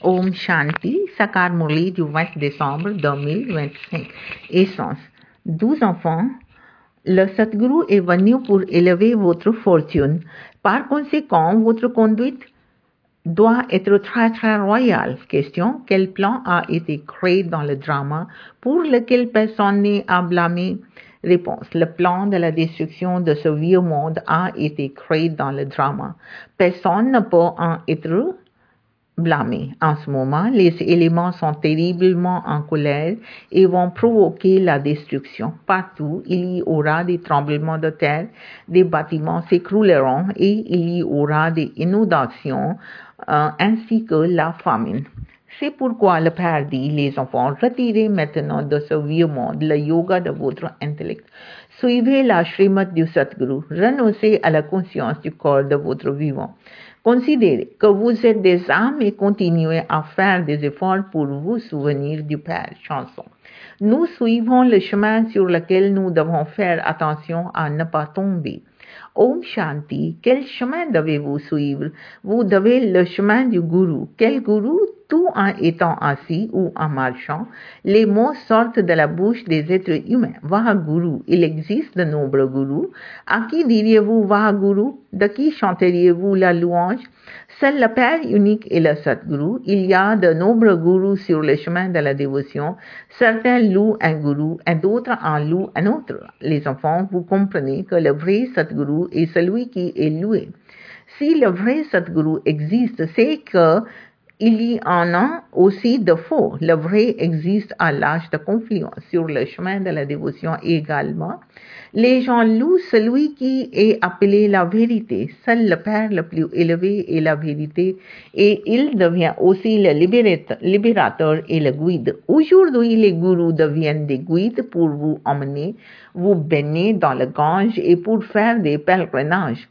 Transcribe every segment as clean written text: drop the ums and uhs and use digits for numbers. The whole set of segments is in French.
Om Shanti, Sakar Murli du 20 décembre 2025. Essence. 12 enfants, le Satguru est venu pour élever votre fortune. Par conséquent, votre conduite doit être très très royale. Question, quel plan a été créé dans le drama pour lequel personne n'est à blâmer? Réponse, le plan de la destruction de ce vieux monde a été créé dans le drama. Personne ne peut en être blâmé. En ce moment, les éléments sont terriblement en colère et vont provoquer la destruction. Partout, il y aura des tremblements de terre, des bâtiments s'écrouleront et il y aura des inondations ainsi que la famine. C'est pourquoi le Père dit, les enfants, retirez maintenant de ce vieux monde le yoga de votre intellect. Suivez la Srimad du Satguru. Renoncez à la conscience du corps de votre vivant. Considérez que vous êtes des âmes et continuez à faire des efforts pour vous souvenir du Père. Chanson. Nous suivons le chemin sur lequel nous devons faire attention à ne pas tomber. Om Shanti, quel chemin devez-vous suivre? Vous devez le chemin du Guru. Quel Guru? Tout en étant assis ou en marchant, les mots sortent de la bouche des êtres humains. Vahaguru, il existe de nombreux gurus. À qui diriez-vous Vahaguru? De qui chanteriez-vous la louange? Seul le Père unique est le Satguru. Il y a de nombreux gurus sur le chemin de la dévotion. Certains louent un guru et d'autres en louent un autre. Les enfants, vous comprenez que le vrai Satguru est celui qui est loué. Si le vrai Satguru existe, c'est que il y en a aussi de faux. Le vrai existe à l'âge de confluence sur le chemin de la dévotion également. Les gens louent celui qui est appelé la vérité. Seul le Père le plus élevé est la vérité et il devient aussi le libérateur et le guide. Aujourd'hui, les gourous deviennent des guides pour vous emmener, vous baigner dans le Gange et pour faire des pèlerinages.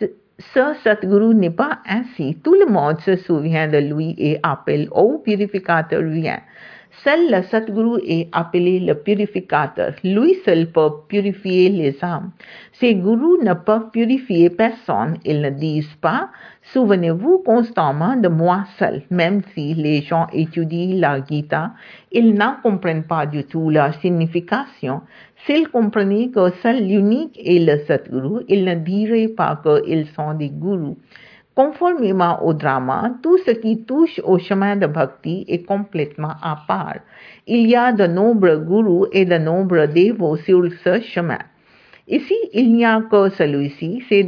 Ce Satguru n'est pas ainsi. Tout le monde se souvient de lui et appelle « Ô purificateur, viens ». Seul le Satguru est appelé le purificateur. Lui seul peut purifier les âmes. Ces gurus ne peuvent purifier personne. Ils ne disent pas « Souvenez-vous constamment de moi seul ». Même si les gens étudient la Gita, ils n'en comprennent pas du tout la signification. S'ils comprenaient que seul l'unique est le Satguru, ils ne diraient pas qu'ils sont des gurus. Conformément au drama, tout ce qui touche au chemin de bhakti est complètement à part. Il y a de nombreux gurus et de nombreux dévots sur ce chemin. Ici, il n'y a que celui-ci, ces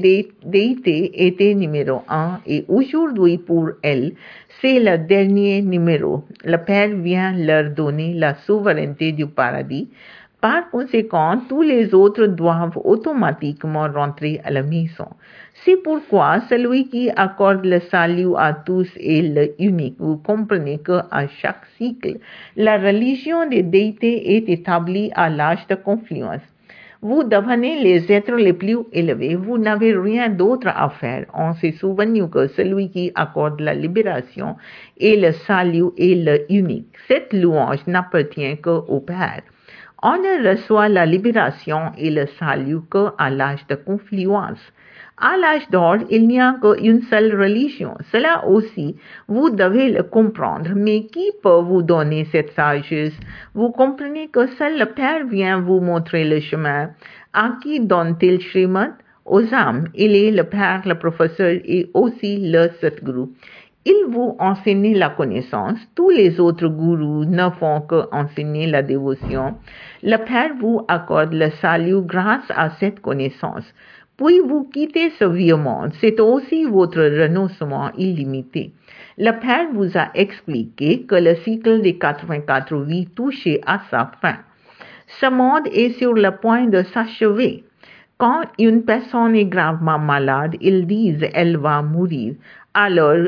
déités étaient numéro 1 et aujourd'hui pour elles, c'est le dernier numéro. Le Père vient leur donner la souveraineté du paradis. Par conséquent, tous les autres doivent automatiquement rentrer à la maison. C'est pourquoi celui qui accorde le salut à tous est le unique. Vous comprenez qu'à chaque cycle, la religion des déités est établie à l'âge de confluence. Vous devenez les êtres les plus élevés. Vous n'avez rien d'autre à faire. On s'est souvenu que celui qui accorde la libération et le salut est le unique. Cette louange n'appartient qu'au Père. On ne reçoit la libération et le salut qu'à l'âge de confluence. À l'âge d'or, il n'y a qu'une seule religion. Cela aussi, vous devez le comprendre. Mais qui peut vous donner cette sagesse? Vous comprenez que seul le Père vient vous montrer le chemin. À qui donne-t-il Srimad? Aux âmes. Il est le Père, le professeur et aussi le Satguru. Il vous enseigne la connaissance. Tous les autres gourous ne font qu'enseigner la dévotion. Le Père vous accorde le salut grâce à cette connaissance. Puis vous quittez ce vieux monde. C'est aussi votre renoncement illimité. Le Père vous a expliqué que le cycle des 84 vies touchait à sa fin. Ce monde est sur le point de s'achever. Quand une personne est gravement malade, ils disent « elle va mourir ». Alors,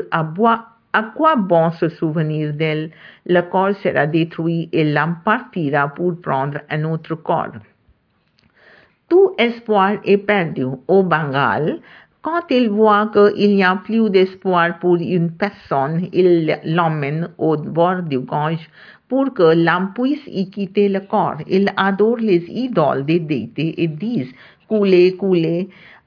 à quoi bon se souvenir d'elle? Le corps sera détruit et l'âme partira pour prendre un autre corps. Tout espoir est perdu. Au Bengale, quand il voit qu'il n'y a plus d'espoir pour une personne, il l'emmène au bord du Gange pour que l'âme puisse y quitter le corps. Il adore les idoles des déités et disent « coulez, coulez ».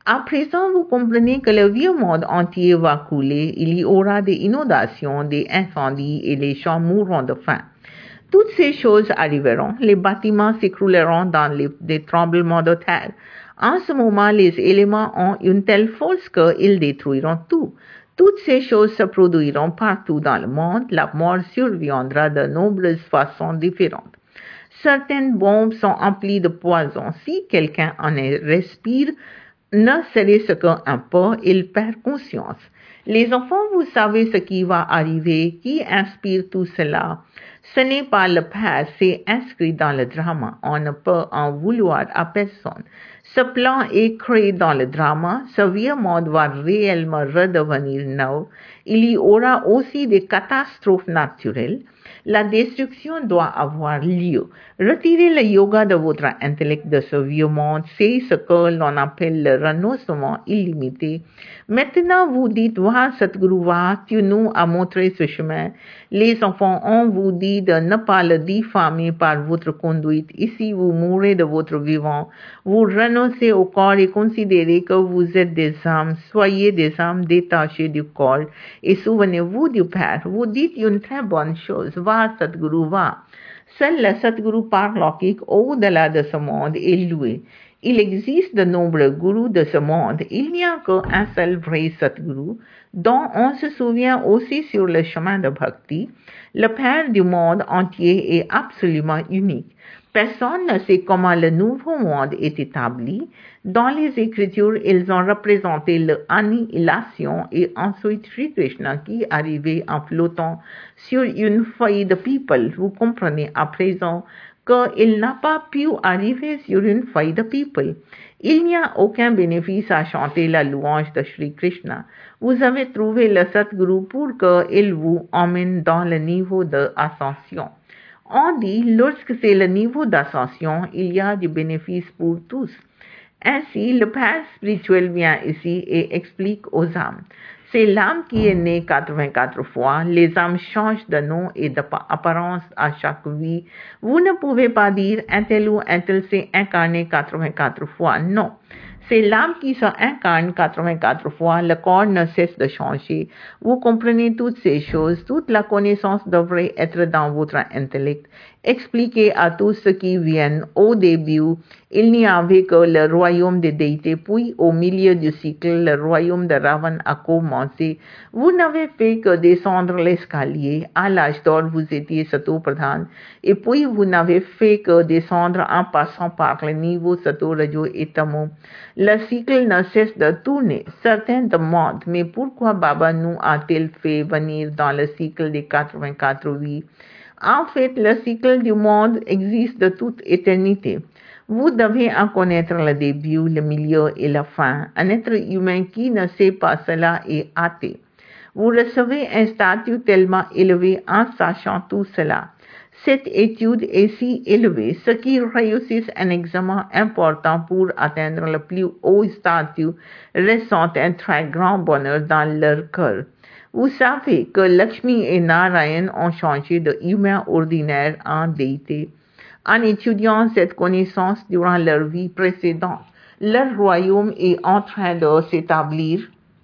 À présent, vous comprenez que le vieux monde entier va couler, il y aura des inondations, des incendies et les champs mourront de faim. Toutes ces choses arriveront, les bâtiments s'écrouleront dans des tremblements de terre. En ce moment, les éléments ont une telle force qu'ils détruiront tout. Toutes ces choses se produiront partout dans le monde, la mort surviendra de nombreuses façons différentes. Certaines bombes sont emplies de poison. Si quelqu'un en respire, ne serait-ce qu'un peu, il perd conscience. Les enfants, vous savez ce qui va arriver, qui inspire tout cela. Ce n'est pas le Père, c'est inscrit dans le drame. On ne peut en vouloir à personne. Ce plan est créé dans le drame. Ce vieux monde va réellement redevenir neuf. Il y aura aussi des catastrophes naturelles. La destruction doit avoir lieu. Retirez le yoga de votre intellect de ce vieux monde. C'est ce que l'on appelle le renoncement illimité. Maintenant, vous dites, va, Sadhguru, va, tu nous as montré ce chemin. Les enfants, on vous dit de ne pas le diffamer par votre conduite. Ici, vous mourrez de votre vivant. Vous renoncez au corps et considérez que vous êtes des âmes. Soyez des âmes détachées du corps. Et souvenez-vous du Père. Vous dites une très bonne chose. Va, Sadhguru, va. Seul le Sadhguru parlokik au-delà de ce monde est loué. Il existe de nombreux gourous de ce monde. Il n'y a qu'un seul vrai Sadhguru, dont on se souvient aussi sur le chemin de Bhakti. Le Père du monde entier est absolument unique. Personne ne sait comment le nouveau monde est établi. Dans les Écritures, ils ont représenté l'annihilation et ensuite Sri Krishna qui arrivait en flottant sur une feuille de people. Vous comprenez à présent qu'il n'a pas pu arriver sur une feuille de people. Il n'y a aucun bénéfice à chanter la louange de Sri Krishna. Vous avez trouvé le Sadhguru pour qu'il vous emmène dans le niveau d'ascension. On dit, lorsque c'est le niveau d'ascension, il y a du bénéfice pour tous. Ainsi, le Père spirituel vient ici et explique aux âmes. C'est l'âme qui est née 84 fois. Les âmes changent de nom et d'apparence à chaque vie. Vous ne pouvez pas dire un tel ou un tel s'est incarné 84 fois. Non. C'est l'âme qui s'incarne 84 fois. Le corps ne cesse de changer. Vous comprenez toutes ces choses. Toute la connaissance devrait être dans votre intellect. Expliquez à tous ceux qui viennent. Au début, il n'y avait que le royaume des déités. Puis, au milieu du cycle, le royaume de Ravan a commencé. Vous n'avez fait que descendre l'escalier. À l'âge d'or, vous étiez Sato Pradhan. Et puis, vous n'avez fait que descendre en passant par le niveau Sato, Rajo et Tamo. Le cycle ne cesse de tourner. Certains demandent, mais pourquoi Baba nous a-t-il fait venir dans le cycle des 84 vies? En fait, le cycle du monde existe de toute éternité. Vous devez en connaître le début, le milieu et la fin. Un être humain qui ne sait pas cela est athée. Vous recevez un statut tellement élevé en sachant tout cela. Cette étude est si élevée, ceux qui réussissent un examen important pour atteindre le plus haut statut ressentent un très grand bonheur dans leur cœur. Vous savez que Lakshmi et Narayan ont changé de humain ordinaire en déité. En étudiant cette connaissance durant leur vie précédente, leur royaume est en train de s'établir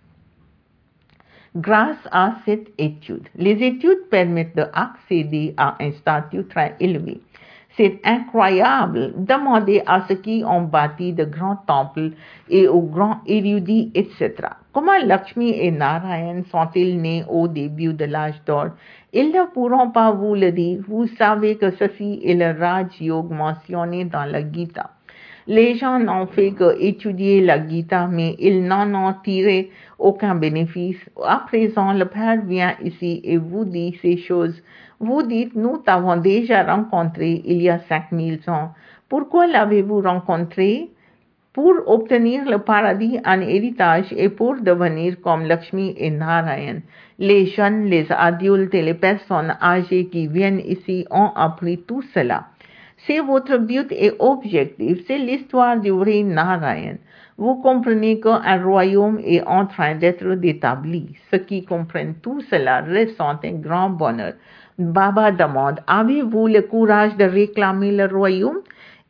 grâce à cette étude. Les études permettent d'accéder à un statut très élevé. C'est incroyable. Demandez à ceux qui ont bâti de grands temples et aux grands érudits, etc. Comment Lakshmi et Narayan sont-ils nés au début de l'âge d'or? Ils ne pourront pas vous le dire. Vous savez que ceci est le Raj Yoga mentionné dans la Gita. Les gens n'ont fait qu'étudier la Gita, mais ils n'en ont tiré aucun bénéfice. À présent, le Père vient ici et vous dit ces choses. Vous dites, nous t'avons déjà rencontré il y a 5000 ans. Pourquoi l'avez-vous rencontré? Pour obtenir le paradis en héritage et pour devenir comme Lakshmi et Narayan. Les jeunes, les adultes et les personnes âgées qui viennent ici ont appris tout cela. C'est votre but et objectif, c'est l'histoire du vrai Narayan. Vous comprenez qu'un royaume est en train d'être établi. Ceux qui comprennent tout cela ressentent un grand bonheur. Baba demande, avez-vous le courage de réclamer le royaume?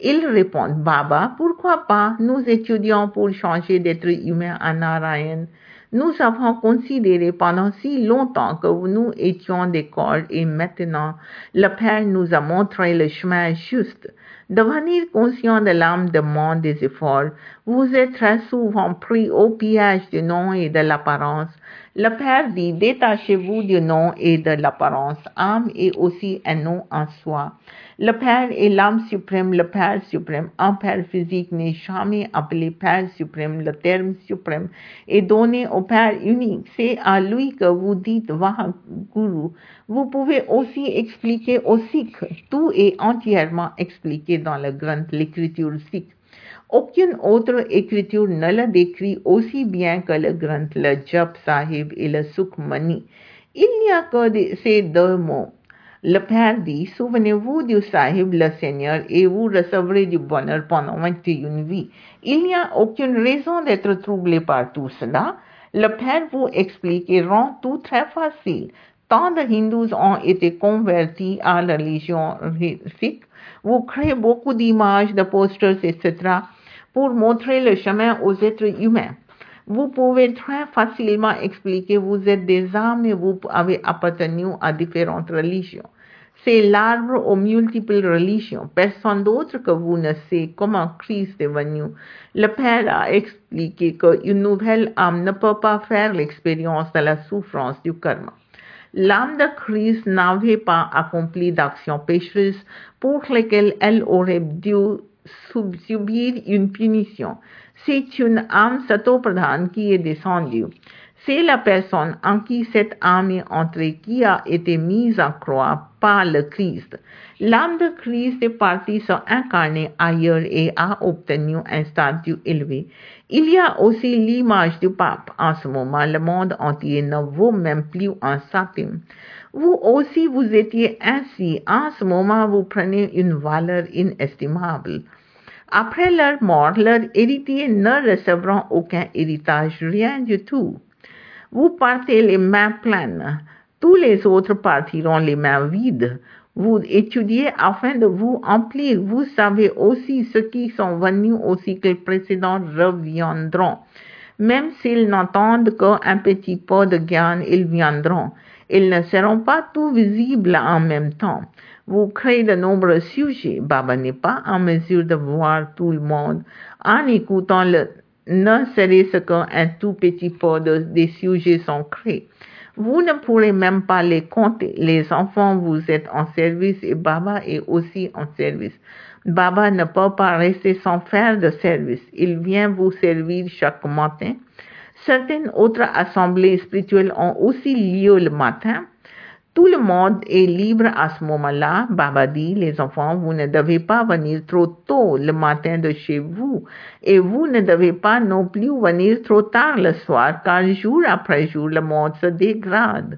Ils répondent, Baba, pourquoi pas, nous étudions pour changer d'être humain à Narayan. Nous avons considéré pendant si longtemps que nous étions des corps et maintenant le Père nous a montré le chemin juste. Devenir conscient de l'âme demande des efforts. Vous êtes très souvent pris au piège du nom et de l'apparence. Le Père dit, détachez-vous du nom et de l'apparence. Âme est aussi un nom en soi. Le Père est l'âme suprême, le Père suprême. Un Père physique n'est jamais appelé Père suprême. Le terme suprême est donné au Père unique. C'est à lui que vous dites Vahaguru. Vous pouvez aussi expliquer aux Sikhs. Tout est entièrement expliqué dans le Granth, l'écriture sikh. Aucune autre écriture ne le décrit aussi bien que le Granth, le Jap Sahib et le Sukhmani. Il n'y a que ces deux mots. Le Père dit, souvenez-vous du Sahib, le Seigneur, et vous recevrez du bonheur pendant 21 vies. Il n'y a aucune raison d'être troublé par tout cela. Le Père vous explique et rend tout très facile. Tant de hindous ont été convertis à la religion sikh. Vous créez beaucoup d'images, de posters, etc. pour montrer le chemin aux êtres humains. Vous pouvez très facilement expliquer vous êtes des âmes et vous avez appartenu à différentes religions. C'est l'arbre aux multiples religions. Personne d'autre que vous ne sait comment Christ est venu. Le Père a expliqué qu'une nouvelle âme ne peut pas faire l'expérience de la souffrance du karma. L'âme de Christ n'avait pas accompli d'actions péchereuses pour lesquelles elle aurait dû subir une punition. C'est une âme satopradhane qui est descendue. C'est la personne en qui cette âme est entrée qui a été mise en croix par le Christ. L'âme de Christ est partie se incarner ailleurs et a obtenu un statut élevé. Il y a aussi l'image du pape. En ce moment, le monde entier ne vaut même plus un centime. Vous aussi, vous étiez ainsi. En ce moment, vous prenez une valeur inestimable. Après leur mort, leurs héritiers ne recevront aucun héritage, rien du tout. Vous partez les mains pleines. Tous les autres partiront les mains vides. Vous étudiez afin de vous emplir. Vous savez aussi ceux qui sont venus au cycle précédent reviendront. Même s'ils n'entendent qu'un petit peu de Gyan, ils viendront. Ils ne seront pas tous visibles en même temps. Vous créez de nombreux sujets. Baba n'est pas en mesure de voir tout le monde. En écoutant ne serait-ce qu'un tout petit peu des sujets sont créés. Vous ne pourrez même pas les compter. Les enfants, vous êtes en service et Baba est aussi en service. Baba ne peut pas rester sans faire de service. Il vient vous servir chaque matin. Certaines autres assemblées spirituelles ont aussi lieu le matin. Tout le monde est libre à ce moment-là. Baba dit, les enfants, vous ne devez pas venir trop tôt le matin de chez vous et vous ne devez pas non plus venir trop tard le soir car jour après jour, le monde se dégrade.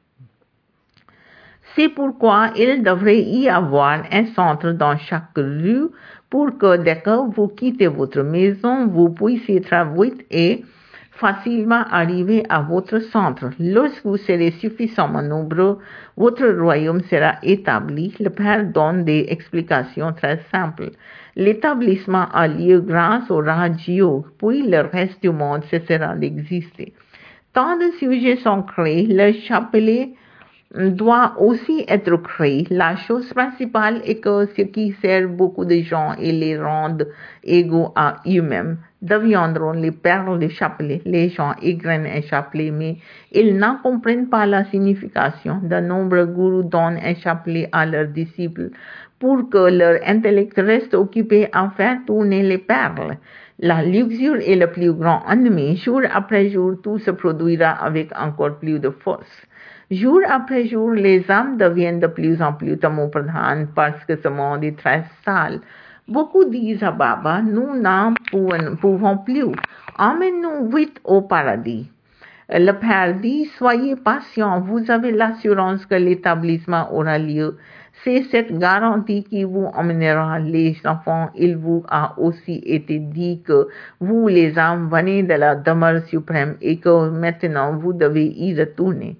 C'est pourquoi il devrait y avoir un centre dans chaque rue pour que dès que vous quittez votre maison, vous puissiez très vite et facilement arriver à votre centre. Lorsque vous serez suffisamment nombreux, votre royaume sera établi. Le Père donne des explications très simples. L'établissement a lieu grâce au Raj Yoga, puis le reste du monde cessera d'exister. Tant de sujets sont créés, le chapelet doit aussi être créé. La chose principale est que ce qui sert beaucoup de gens et les rendent égaux à eux-mêmes deviendront les perles du chapelet. Les gens égrènent un chapelet, mais ils n'en comprennent pas la signification. De nombreux gourous donnent un chapelet à leurs disciples pour que leur intellect reste occupé à faire tourner les perles. La luxure est le plus grand ennemi. Jour après jour, tout se produira avec encore plus de force. Jour après jour, les âmes deviennent de plus en plus tamopradhanes parce que ce monde est très sale. Beaucoup disent à Baba, nous n'en pouvons plus. Emmène-nous vite au paradis. Le Père dit, soyez patient, vous avez l'assurance que l'établissement aura lieu. C'est cette garantie qui vous emmènera les enfants. Il vous a aussi été dit que vous, les âmes, venez de la demeure suprême et que maintenant vous devez y retourner.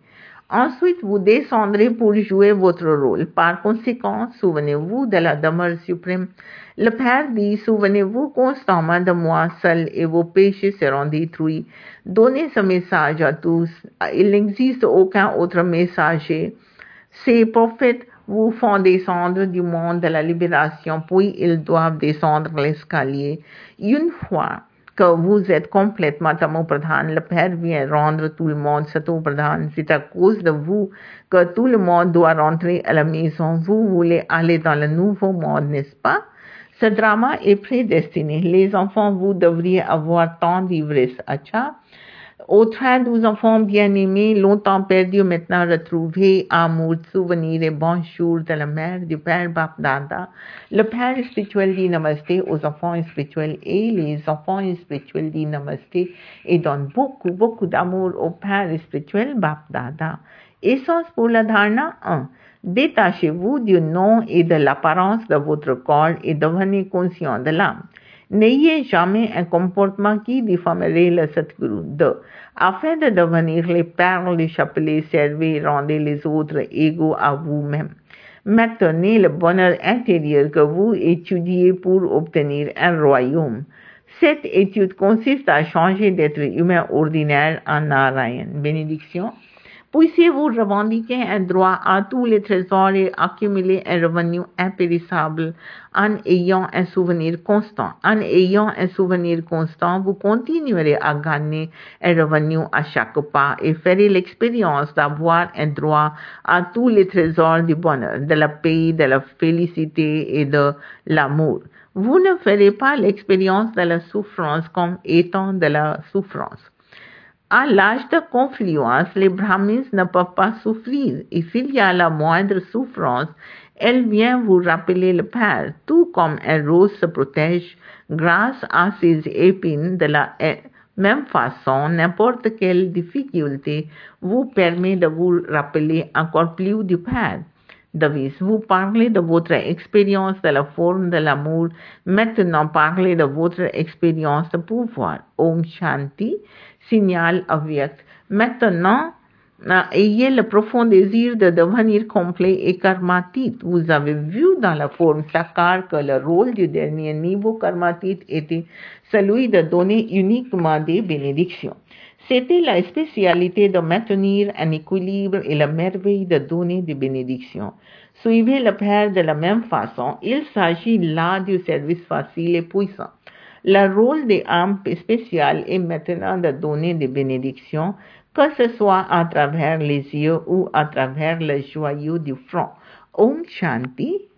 Ensuite, vous descendrez pour jouer votre rôle. Par conséquent, souvenez-vous de la demeure suprême. Le Père dit, souvenez-vous constamment de moi seul et vos péchés seront détruits. Donnez ce message à tous. Il n'existe aucun autre messager. Ces prophètes vous font descendre du monde de la libération, puis ils doivent descendre l'escalier. Une fois que vous êtes complètement Tamopradhan, le Père vient rendre tout le monde Satopradhan. C'est à cause de vous que tout le monde doit rentrer à la maison. Vous voulez aller dans le nouveau monde, n'est-ce pas? Ce drama est prédestiné. Les enfants, vous devriez avoir tant d'ivresse. Acha. Au train 12 enfants bien-aimés, longtemps perdus, maintenant retrouvés, amour, souvenirs et bonjour de la mère, du Père Bapdada. Le Père spirituel dit namasté aux enfants spirituels et les enfants spirituels disent namasté et donnent beaucoup, beaucoup d'amour au Père spirituel Bapdada. Essence pour la dharna 1. Détachez-vous du nom et de l'apparence de votre corps et devenez conscient de l'âme. N'ayez jamais un comportement qui diffamerait le Satguru. 2. Afin de devenir les perles du chapelet, servez, rendez les autres égaux à vous-même. Maintenez le bonheur intérieur que vous étudiez pour obtenir un royaume. Cette étude consiste à changer d'être humain ordinaire en Narayan. Bénédiction. Puissiez-vous revendiquer un droit à tous les trésors et accumuler un revenu impérissable en ayant un souvenir constant. En ayant un souvenir constant, vous continuerez à gagner un revenu à chaque pas et ferez l'expérience d'avoir un droit à tous les trésors du bonheur, de la paix, de la félicité et de l'amour. Vous ne ferez pas l'expérience de la souffrance comme étant de la souffrance. À l'âge de confluence, les brahmins ne peuvent pas souffrir. Et s'il y a la moindre souffrance, elle vient vous rappeler le Père. Tout comme un rose se protège grâce à ses épines, de la même façon, n'importe quelle difficulté vous permet de vous rappeler encore plus du Père. Devise, vous parlez de votre expérience de la forme de l'amour. Maintenant, parlez de votre expérience de pouvoir. Om Shanti. Signal avyakt. Maintenant, ayez le profond désir de devenir complet et karmatit. Vous avez vu dans la forme sakar que le rôle du dernier niveau karmatit était celui de donner uniquement des bénédictions. C'était la spécialité de maintenir un équilibre et la merveille de donner des bénédictions. Suivez le Père de la même façon. Il s'agit là du service facile et puissant. Le rôle des âmes spéciales est maintenant de donner des bénédictions, que ce soit à travers les yeux ou à travers le joyau du front. Om Shanti.